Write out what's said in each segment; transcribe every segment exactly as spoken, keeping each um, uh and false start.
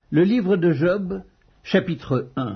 Le livre de Job, chapitre un.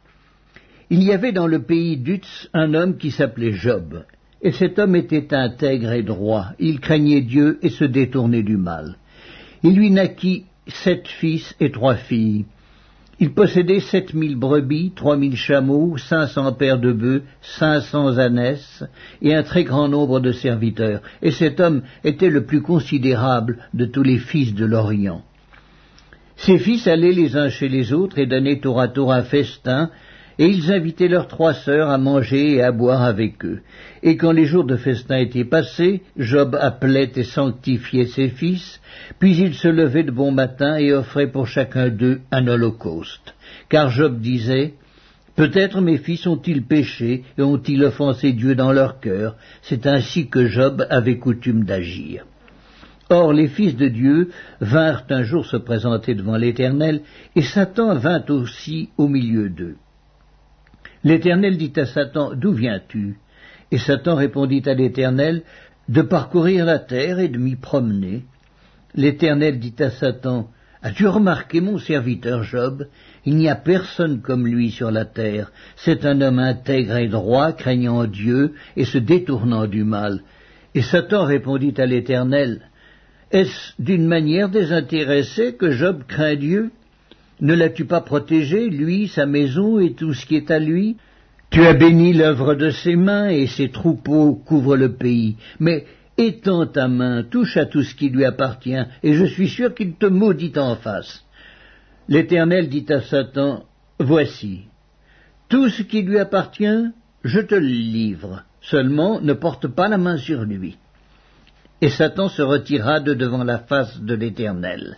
Il y avait dans le pays d'Uz un homme qui s'appelait Job, et cet homme était intègre et droit, il craignait Dieu et se détournait du mal. Il lui naquit sept fils et trois filles. Il possédait sept mille brebis, trois mille chameaux, cinq cents paires de bœufs, cinq cents ânesses, et un très grand nombre de serviteurs. Et cet homme était le plus considérable de tous les fils de l'Orient. Ses fils allaient les uns chez les autres et donnaient tour à tour un festin, et ils invitaient leurs trois sœurs à manger et à boire avec eux. Et quand les jours de festin étaient passés, Job appelait et sanctifiait ses fils, puis il se levait de bon matin et offrait pour chacun d'eux un holocauste. Car Job disait, « Peut-être mes fils ont-ils péché et ont-ils offensé Dieu dans leur cœur ?» C'est ainsi que Job avait coutume d'agir. Or les fils de Dieu vinrent un jour se présenter devant l'Éternel, et Satan vint aussi au milieu d'eux. L'Éternel dit à Satan, « D'où viens-tu » Et Satan répondit à l'Éternel, « De parcourir la terre et de m'y promener. » L'Éternel dit à Satan, « As-tu remarqué mon serviteur Job? Il n'y a personne comme lui sur la terre. C'est un homme intègre et droit, craignant Dieu et se détournant du mal. » Et Satan répondit à l'Éternel, « Est-ce d'une manière désintéressée que Job craint Dieu? Ne l'as-tu pas protégé, lui, sa maison et tout ce qui est à lui? Tu as béni l'œuvre de ses mains et ses troupeaux couvrent le pays. Mais étends ta main, touche à tout ce qui lui appartient, et je suis sûr qu'il te maudit en face. » L'Éternel dit à Satan, « Voici, tout ce qui lui appartient, je te le livre. Seulement, ne porte pas la main sur lui. » Et Satan se retira de devant la face de l'Éternel.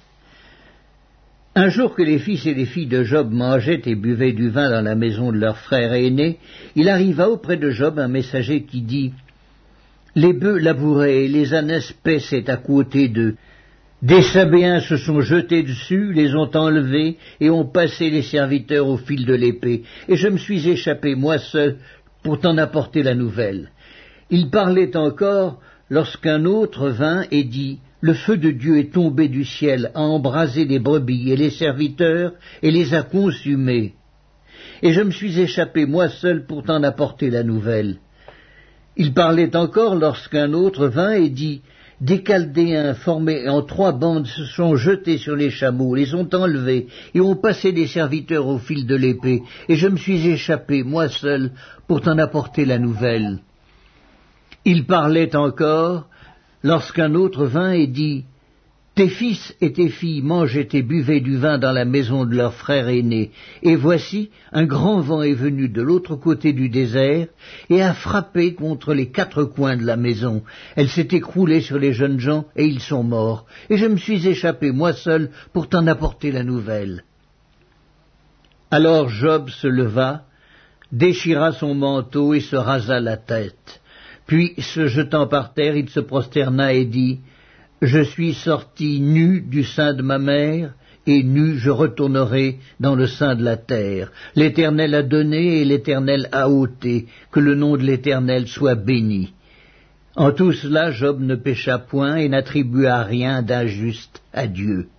Un jour que les fils et les filles de Job mangeaient et buvaient du vin dans la maison de leur frère aîné, il arriva auprès de Job un messager qui dit, « Les bœufs labouraient et les ânesses paissaient à côté d'eux. Des Sabéens se sont jetés dessus, les ont enlevés et ont passé les serviteurs au fil de l'épée. Et je me suis échappé, moi seul, pour t'en apporter la nouvelle. » Il parlait encore lorsqu'un autre vint et dit, « Le feu de Dieu est tombé du ciel, a embrasé les brebis et les serviteurs, et les a consumés. Et je me suis échappé moi seul pour t'en apporter la nouvelle. » Il parlait encore lorsqu'un autre vint et dit, « Des Chaldéens formés en trois bandes se sont jetés sur les chameaux, les ont enlevés, et ont passé les serviteurs au fil de l'épée, et je me suis échappé moi seul pour t'en apporter la nouvelle. » Il parlait encore lorsqu'un autre vint et dit, « Tes fils et tes filles mangeaient et buvaient du vin dans la maison de leur frère aîné, et voici, un grand vent est venu de l'autre côté du désert, et a frappé contre les quatre coins de la maison. Elle s'est écroulée sur les jeunes gens, et ils sont morts, et je me suis échappé moi seul pour t'en apporter la nouvelle. » Alors Job se leva, déchira son manteau et se rasa la tête. Puis, se jetant par terre, il se prosterna et dit, « Je suis sorti nu du sein de ma mère, et nu je retournerai dans le sein de la terre. L'Éternel a donné et l'Éternel a ôté, que le nom de l'Éternel soit béni. » En tout cela, Job ne pécha point et n'attribua rien d'injuste à Dieu.